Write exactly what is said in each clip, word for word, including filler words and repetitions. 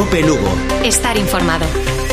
COPE Lugo. Estar informado.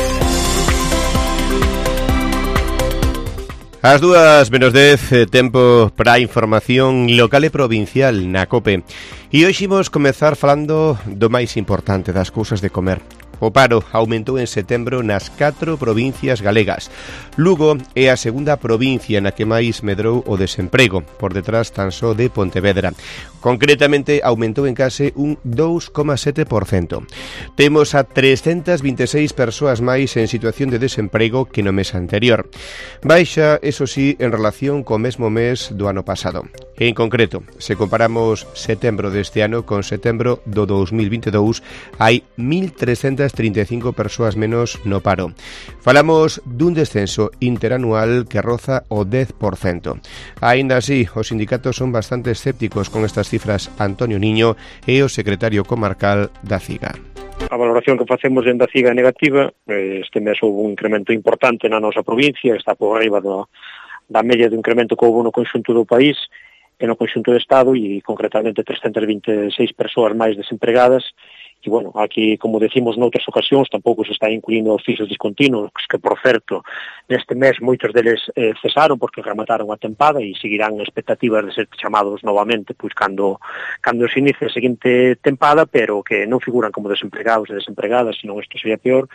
As dúas menos dez, tempo para a información local e provincial na COPE. E hoxe imos comezar falando do máis importante, das cousas de comer. O paro aumentou en setembro nas catro provincias galegas. Lugo é a segunda provincia na que máis medrou o desemprego, por detrás tan só de Pontevedra. Concretamente, aumentou en case un dous coma sete por cento. Temos a trescentas vinte e seis persoas máis en situación de desemprego que no mes anterior. Baixa, eso sí, en relación co mesmo mes do ano pasado. En concreto, se comparamos setembro deste ano con setembro do dous mil vinte e dous, hai mil trescentas trinta e cinco persoas menos no paro. Falamos dun descenso interanual que roza o dez por cento. Aínda así, os sindicatos son bastante escépticos con estas cifras. Antonio Niño é o secretario comarcal da CIGA. A valoración que facemos en da CIGA é negativa. Este mes houve un incremento importante na nosa provincia, está por arriba do, da media do incremento que houve no conxunto do país e no conxunto do Estado, e concretamente trescentas vinte e seis persoas máis desempregadas. E, bueno, aquí, como decimos noutras ocasións, tampouco se está incluindo oficios discontinuos, que, por certo, neste mes moitos deles eh, cesaron porque remataron a tempada e seguirán expectativas de ser chamados novamente pois cando, cando se inicie a seguinte tempada, pero que non figuran como desempregados e desempregadas, senón isto sería peor.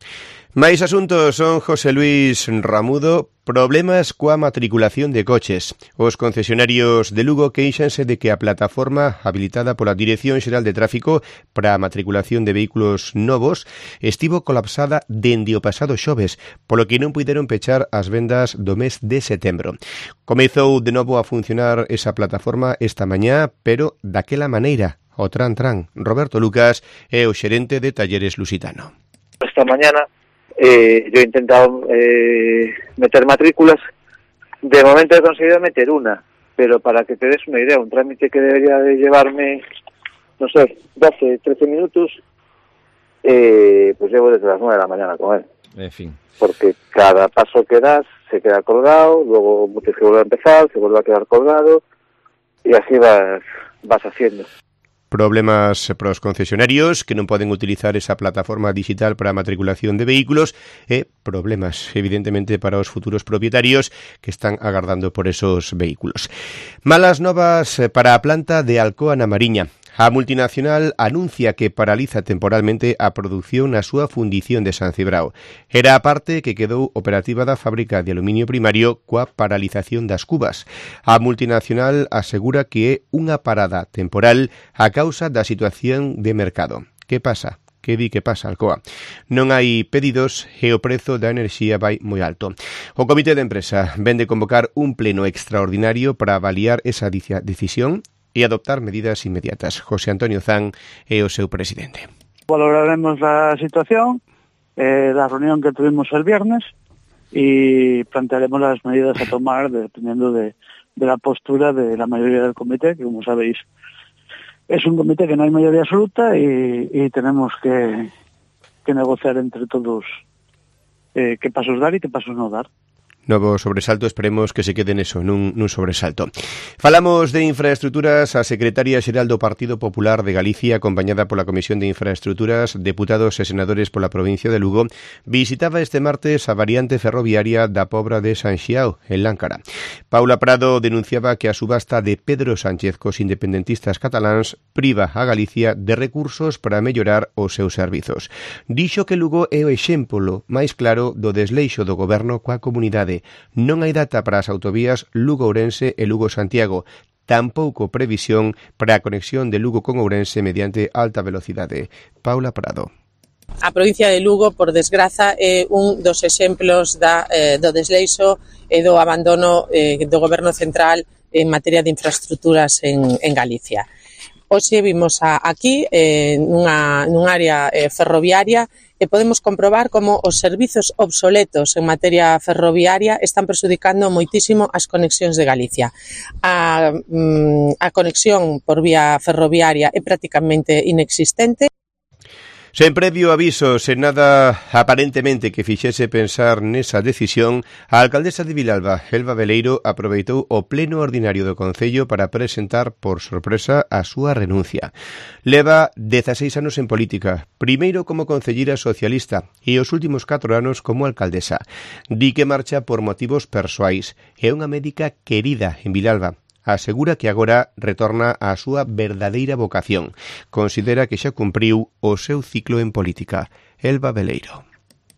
Máis asuntos son José Luis Ramudo. Problemas coa matriculación de coches. Os concesionarios de Lugo queixanse de que a plataforma habilitada pola Dirección Xeral de Tráfico para a matriculación de vehículos novos estivo colapsada dende o pasado xoves, polo que non puideron pechar as vendas do mes de setembro. Comezou de novo a funcionar esa plataforma esta mañá, pero daquela maneira, o tran tran. Roberto Lucas é o xerente de Talleres Lusitano. Esta mañana Eh, yo he intentado eh, meter matrículas. De momento he conseguido meter una, pero para que te des una idea, un trámite que debería de llevarme, no sé, doce, trece minutos, eh, pues llevo desde las nueve de la mañana con él. En fin. Porque cada paso que das se queda colgado, luego tienes que volver a empezar, se vuelve a quedar colgado, y así vas, vas haciendo. Problemas para os concesionarios que non poden utilizar esa plataforma digital para a matriculación de vehículos e problemas, evidentemente, para os futuros propietarios que están agardando por esos vehículos. Malas novas para a planta de Alcoa na Mariña. A multinacional anuncia que paraliza temporalmente a produción na súa fundición de San Cibrao. Era a parte que quedou operativa da fábrica de aluminio primario coa paralización das cubas. A multinacional asegura que é unha parada temporal a causa da situación de mercado. Que pasa? Que di que pasa, Alcoa? Non hai pedidos e o prezo da enerxía vai moi alto. O comité de empresa vén de convocar un pleno extraordinario para avaliar esa decisión e adoptar medidas inmediatas. José Antonio Zan é o seu presidente. Valoraremos a situación eh, da reunión que tuvimos el viernes e plantearemos las medidas a tomar dependiendo de, de la postura de la mayoría del comité, que como sabéis es un comité que no hay mayoría absoluta y, y tenemos que, que negociar entre todos eh, qué pasos dar y qué pasos no dar. Novo sobresalto, esperemos que se quede neso, nun, nun sobresalto. Falamos de infraestructuras. A secretaria xeral do Partido Popular de Galicia, acompañada pola Comisión de Infraestructuras, deputados e senadores pola provincia de Lugo, visitaba este martes a variante ferroviaria da Pobra de San Xiao, en Láncara. Paula Prado denunciaba que a subasta de Pedro Sánchez cos independentistas cataláns priva a Galicia de recursos para mellorar os seus servizos. Dixo que Lugo é o exemplo máis claro do desleixo do goberno coa comunidade. Non hai data para as autovías Lugo-Ourense e Lugo-Santiago, tampouco previsión para a conexión de Lugo con Ourense mediante alta velocidade. Paula Prado. A provincia de Lugo, por desgraza, é un dos exemplos da, eh, do desleixo e do abandono eh, do goberno central en materia de infraestructuras en, en Galicia. Hoxe vimos a, aquí, eh, nunha, nunha área eh, ferroviaria, e podemos comprobar como os servizos obsoletos en materia ferroviaria están prexudicando moitísimo as conexións de Galicia. A, a conexión por vía ferroviaria é prácticamente inexistente. Sen previo aviso, sen nada aparentemente que fixese pensar nesa decisión, a alcaldesa de Vilalba, Elba Beleiro, aproveitou o pleno ordinario do Concello para presentar por sorpresa a súa renuncia. Leva dezaseis anos en política, primeiro como concelleira socialista e os últimos catro anos como alcaldesa. Di que marcha por motivos persoais. É unha médica querida en Vilalba. Asegura que agora retorna á súa verdadeira vocación. Considera que xa cumpriu o seu ciclo en política. Elba Beleiro.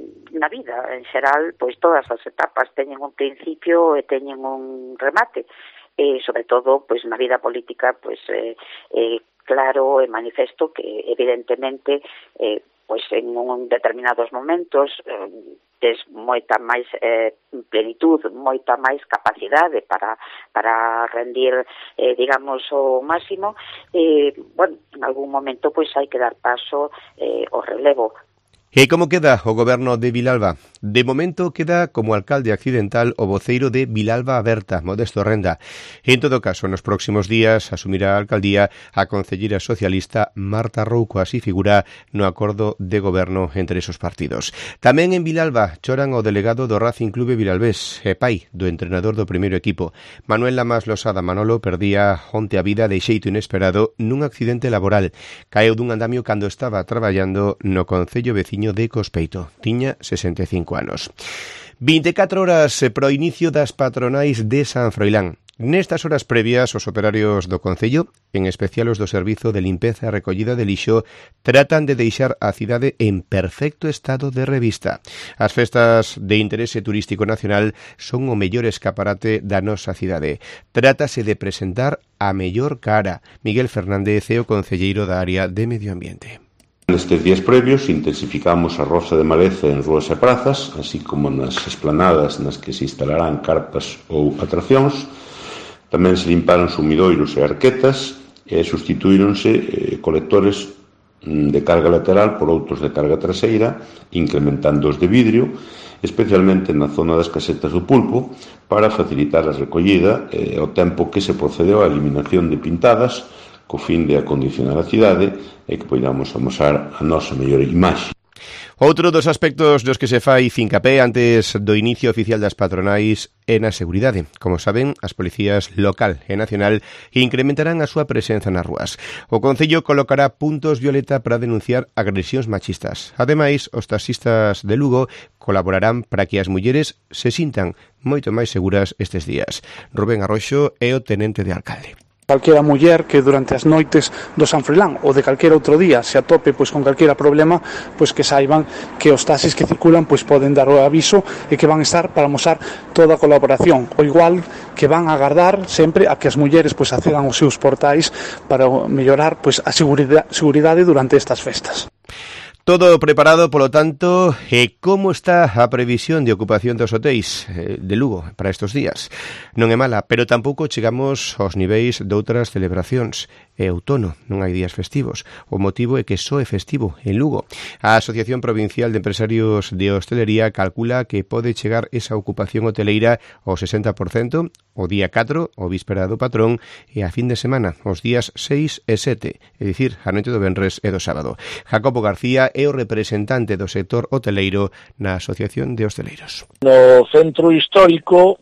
Na vida, en xeral, pois todas as etapas teñen un principio e teñen un remate. E, sobre todo, pois na vida política, pois eh, eh, claro e manifesto que, evidentemente, eh, pois en un determinados momentos eh, tes moita máis eh, plenitud, moita máis capacidade para, para rendir, eh, digamos, o máximo. Eh, bueno, en algún momento pois hai que dar paso eh, ao relevo. E como queda o goberno de Vilalba? De momento queda como alcalde accidental o voceiro de Vilalba Aberta, Modesto Renda. En todo caso, nos próximos días asumirá a alcaldía a concelleira socialista Marta Rouco, así figura no acordo de goberno entre esos partidos. Tamén en Vilalba choran o delegado do Racing Clube Vilalbés e pai do entrenador do primeiro equipo. Manuel Lamas Losada Manolo perdía onte a vida de xeito inesperado nun accidente laboral. Caeu dun andamio cando estaba traballando no concello veciño de Cospeito. Tiña sesenta e cinco anos. vinte e catro horas pro inicio das patronais de San Froilán. Nestas horas previas, os operarios do Concello, en especial os do Servizo de Limpeza e Recollida de Lixo, tratan de deixar a cidade en perfecto estado de revista. As festas de interese turístico nacional son o mellor escaparate da nosa cidade. Trátase de presentar a mellor cara. Miguel Fernández é o concelleiro da área de Medio Ambiente. Nestes días previos intensificamos a roza de maleza en rúas e prazas, así como nas esplanadas nas que se instalarán carpas ou atraccións. Tamén se limparon sumidoiros e arquetas e sustituíronse eh, colectores de carga lateral por outros de carga traseira, incrementando os de vidrio, especialmente na zona das casetas do pulpo, para facilitar a recollida e eh, o tempo que se procedeu á eliminación de pintadas, co fin de acondicionar a cidade e que poidamos amosar a nosa mellor imaxe. Outro dos aspectos dos que se fai fincapé antes do inicio oficial das patronais é na seguridade. Como saben, as policías local e nacional incrementarán a súa presenza nas rúas. O Concello colocará puntos violeta para denunciar agresións machistas. Ademais, os taxistas de Lugo colaborarán para que as mulleres se sintan moito máis seguras estes días. Rubén Arroxo é o tenente de alcalde. Calquera muller que durante as noites do San Froilán ou de calquera outro día se atope pois con calquera problema, pois que saiban que os taxis que circulan pois poden dar o aviso e que van estar para mostrar toda a colaboración, o igual que van a agardar sempre a que as mulleres pois accedan aos seus portais para mellorar pois a seguridade, seguridade durante estas festas. Todo preparado, polo tanto, e como está a previsión de ocupación dos hotéis de Lugo para estes días? Non é mala, pero tampouco chegamos aos niveis de outras celebracións. É outono, non hai días festivos. O motivo é que só é festivo en Lugo. A Asociación Provincial de Empresarios de Hostelería calcula que pode chegar esa ocupación hoteleira ao sesenta por cento o día catro, o víspera do patrón, e a fin de semana, os días seis e sete, é dicir, a noite do venres e do sábado. Jacobo García é o representante do sector hoteleiro na Asociación de Hosteleiros. No centro histórico,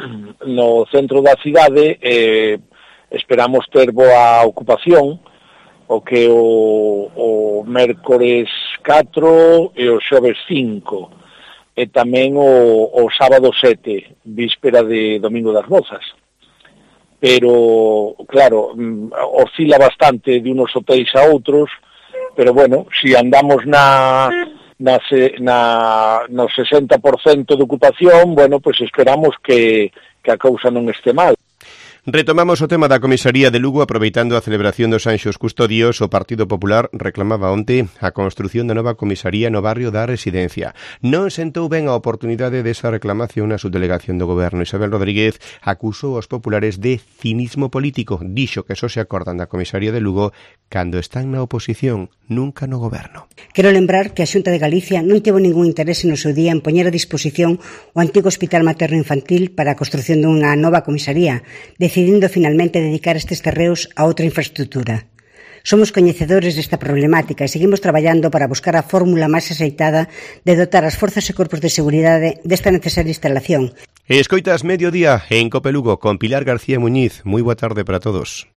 no centro da cidade, eh, esperamos ter boa ocupación, o que o, o mércores catro e o xoves cinco, e tamén o, o sábado sete, víspera de Domingo das Rozas. Pero, claro, oscila bastante de unos hotéis a outros, pero bueno, si andamos na, na, na, no sesenta por cento de ocupación, bueno, pues esperamos que, que a cousa non este mal. Retomamos o tema da comisaría de Lugo. Aproveitando a celebración dos Anxos Custodios, o Partido Popular reclamaba onte a construción da nova comisaría no barrio da Residencia. Non sentou ben a oportunidade desa reclamación na subdelegación do Goberno. Isabel Rodríguez acusou aos populares de cinismo político. Dixo que só se acordan da comisaría de Lugo cando están na oposición, nunca no Goberno. Quero lembrar que a Xunta de Galicia non tivo ningún interese no seu día en poñer a disposición o antigo Hospital Materno-Infantil para a construción dunha nova comisaría, decidindo finalmente dedicar estes terreos a outra infraestructura. Somos coñecedores desta problemática e seguimos traballando para buscar a fórmula máis aceitada de dotar as forzas e corpos de seguridade desta necesaria instalación. Escoitas Mediodía en Cope Lugo con Pilar García Muñiz. Moi boa tarde para todos.